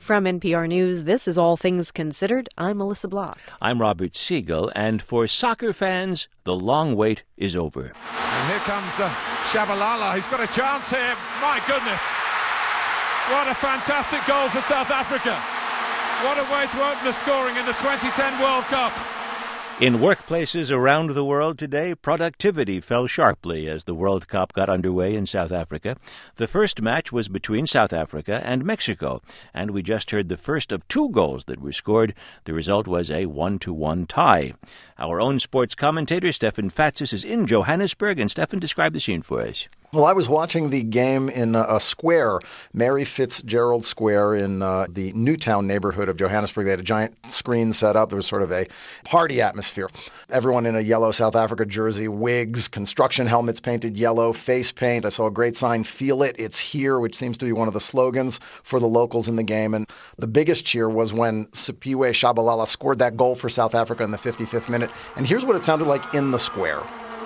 From NPR News, this is All Things Considered. I'm Melissa Block. I'm Robert Siegel, and for soccer fans, the long wait is over. And here comes Shabalala. He's got a chance here. My goodness. What a fantastic goal for South Africa. What a way to open the scoring in the 2010 World Cup. In workplaces around the world today, productivity fell sharply as the World Cup got underway in South Africa. The first match was between South Africa and Mexico, and we just heard the first of two goals that were scored. The result was a 1-1 tie. Our own sports commentator, Stefan Fatsis, is in Johannesburg, and Stefan, describe the scene for us. Well, I was watching the game in a square, Mary Fitzgerald Square in the Newtown neighborhood of Johannesburg. They had a giant screen set up. There was sort of a party atmosphere. Everyone in a yellow South Africa jersey, wigs, construction helmets painted yellow, face paint. I saw a great sign, "Feel it, it's here," which seems to be one of the slogans for the locals in the game. And the biggest cheer was when Siphiwe Shabalala scored that goal for South Africa in the 55th minute. And here's what it sounded like in the square.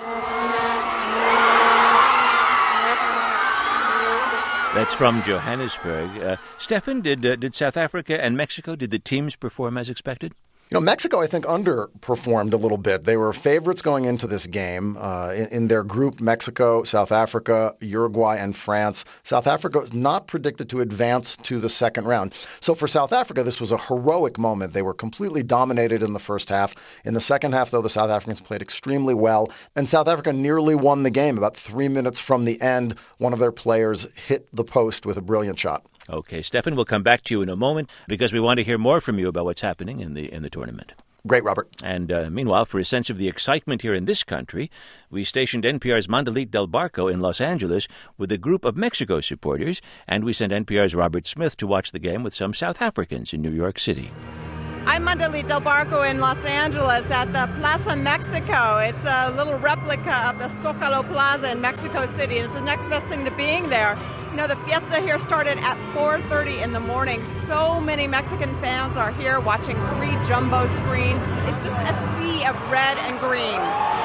That's from Johannesburg. Stefan, did South Africa and Mexico, did the teams perform as expected? You know, Mexico, I think, underperformed a little bit. They were favorites going into this game. In their group, Mexico, South Africa, Uruguay, and France. South Africa was not predicted to advance to the second round. So for South Africa, this was a heroic moment. They were completely dominated in the first half. In the second half, though, the South Africans played extremely well. And South Africa nearly won the game. About 3 minutes from the end, one of their players hit the post with a brilliant shot. Okay, Stefan, we'll come back to you in a moment because we want to hear more from you about what's happening in the tournament. Great, Robert. And meanwhile, for a sense of the excitement here in this country, we stationed NPR's Mandalit Del Barco in Los Angeles with a group of Mexico supporters, and we sent NPR's Robert Smith to watch the game with some South Africans in New York City. I'm Mandalit Del Barco in Los Angeles at the Plaza Mexico. It's a little replica of the Zocalo Plaza in Mexico City, and it's the next best thing to being there. You know, the fiesta here started at 4:30 in the morning. So many Mexican fans are here watching 3 jumbo screens. It's just a sea of red and green.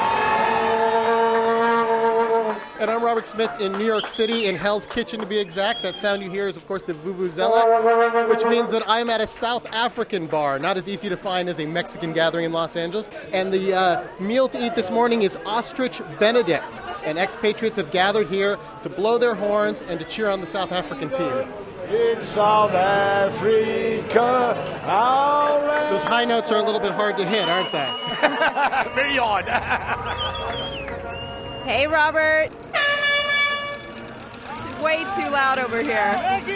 And I'm Robert Smith in New York City, in Hell's Kitchen to be exact. That sound you hear is, of course, the vuvuzela, which means that I'm at a South African bar, not as easy to find as a Mexican gathering in Los Angeles. And the meal to eat this morning is ostrich Benedict. And expatriates have gathered here to blow their horns and to cheer on the South African team. In South Africa, those high notes are a little bit hard to hit, aren't they? Very odd. Hey, Robert. It's way too loud over here.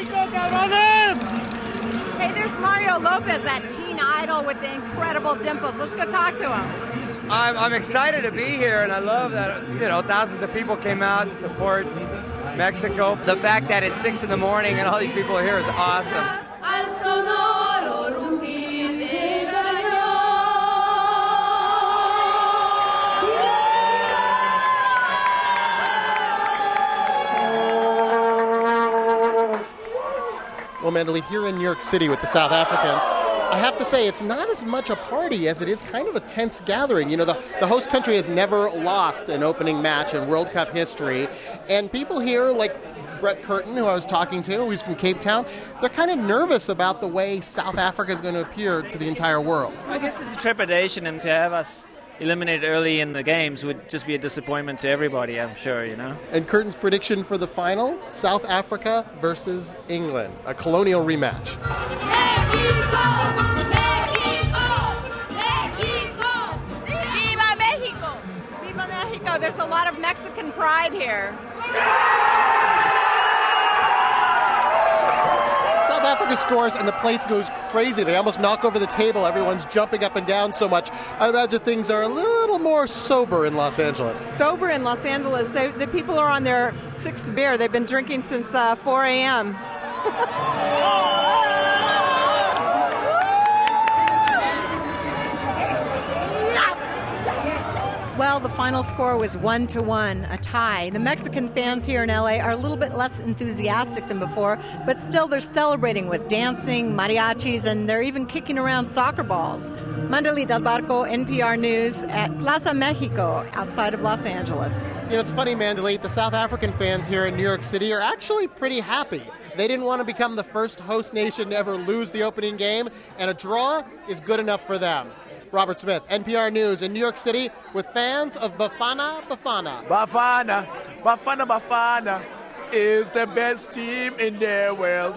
Hey, there's Mario Lopez, that teen idol with the incredible dimples. Let's go talk to him. I'm excited to be here, and I love that, thousands of people came out to support Mexico. The fact that it's 6 in the morning and all these people are here is awesome. Well, Mandalit, here in New York City with the South Africans, I have to say it's not as much a party as it is kind of a tense gathering. You know, the host country has never lost an opening match in World Cup history, and people here, like Brett Curtin, who I was talking to, who's from Cape Town, they're kind of nervous about the way South Africa is going to appear to the entire world. I guess it's a trepidation, and to have us eliminated early in the games would just be a disappointment to everybody, I'm sure, And Curtin's prediction for the final, South Africa versus England, a colonial rematch. Viva Mexico! Viva Mexico! There's a lot of Mexican pride here. South Africa scores and the place goes crazy. They almost knock over the table. Everyone's jumping up and down so much. I imagine things are a little more sober in Los Angeles. Sober in Los Angeles. The people are on their 6th beer. They've been drinking since 4 a.m. Well, the final score was 1-1, a tie. The Mexican fans here in LA are a little bit less enthusiastic than before, but still they're celebrating with dancing, mariachis, and they're even kicking around soccer balls. Mandalit Del Barco, NPR News at Plaza Mexico outside of Los Angeles. You know, it's funny, Mandalit, the South African fans here in New York City are actually pretty happy. They didn't want to become the first host nation to ever lose the opening game, and a draw is good enough for them. Robert Smith, NPR News in New York City with fans of Bafana Bafana. Bafana, Bafana, Bafana is the best team in the world.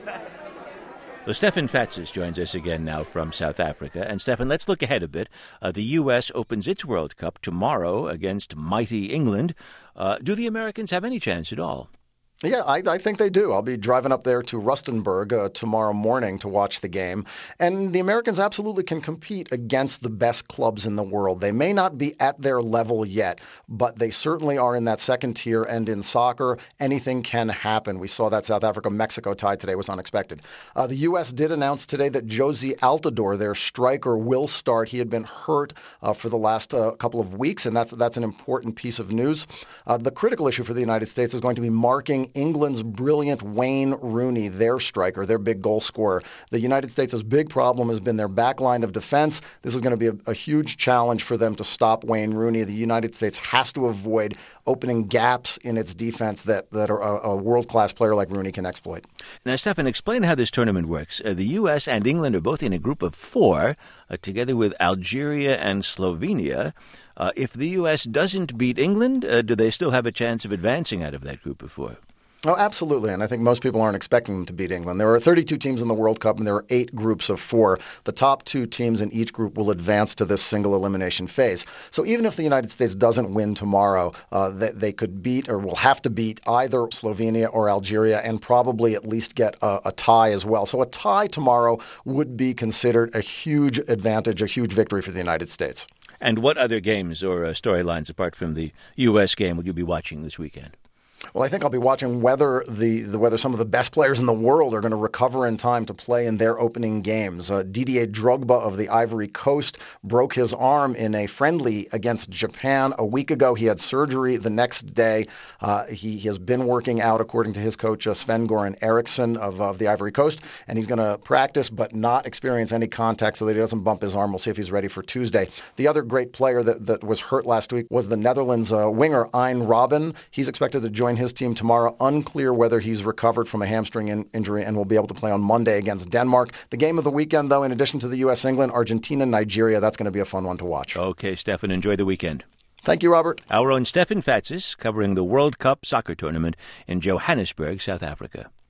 Well, Stefan Fatsis joins us again now from South Africa. And, Stefan, let's look ahead a bit. The U.S. opens its World Cup tomorrow against mighty England. Do the Americans have any chance at all? Yeah, I think they do. I'll be driving up there to Rustenburg tomorrow morning to watch the game. And the Americans absolutely can compete against the best clubs in the world. They may not be at their level yet, but they certainly are in that second tier. And in soccer, anything can happen. We saw that South Africa-Mexico tie today was unexpected. The U.S. did announce today that Jozy Altidore, their striker, will start. He had been hurt for the last couple of weeks, and that's an important piece of news. The critical issue for the United States is going to be marking England's brilliant Wayne Rooney, their striker, their big goal scorer. The United States' big problem has been their back line of defense. This is going to be a huge challenge for them to stop Wayne Rooney. The United States has to avoid opening gaps in its defense that a world-class player like Rooney can exploit. Now, Stefan, explain how this tournament works. The U.S. and England are both in a group of four, together with Algeria and Slovenia. If the U.S. doesn't beat England, do they still have a chance of advancing out of that group of four? Oh, absolutely. And I think most people aren't expecting them to beat England. There are 32 teams in the World Cup, and there are 8 groups of 4. The top 2 teams in each group will advance to this single elimination phase. So even if the United States doesn't win tomorrow, they could beat or will have to beat either Slovenia or Algeria and probably at least get a tie as well. So a tie tomorrow would be considered a huge advantage, a huge victory for the United States. And what other games or storylines, apart from the U.S. game, will you be watching this weekend? Well, I think I'll be watching whether some of the best players in the world are going to recover in time to play in their opening games. Didier Drogba of the Ivory Coast broke his arm in a friendly against Japan a week ago. He had surgery the next day. He has been working out, according to his coach, Sven-Goran Eriksson of the Ivory Coast, and he's going to practice but not experience any contact so that he doesn't bump his arm. We'll see if he's ready for Tuesday. The other great player that was hurt last week was the Netherlands winger, Arjen Robben. He's expected to join his team tomorrow. Unclear whether he's recovered from a hamstring injury and will be able to play on Monday against Denmark. The game of the weekend, though, in addition to the U.S.-England, Argentina-Nigeria, that's going to be a fun one to watch. Okay, Stefan, enjoy the weekend. Thank you, Robert. Our own Stefan Fatsis covering the World Cup soccer tournament in Johannesburg, South Africa.